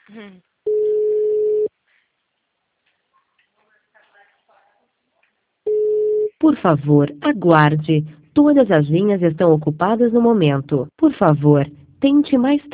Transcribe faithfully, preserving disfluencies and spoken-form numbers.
Hum. Por favor, aguarde. Todas as linhas estão ocupadas no momento. Por favor, tente mais tarde.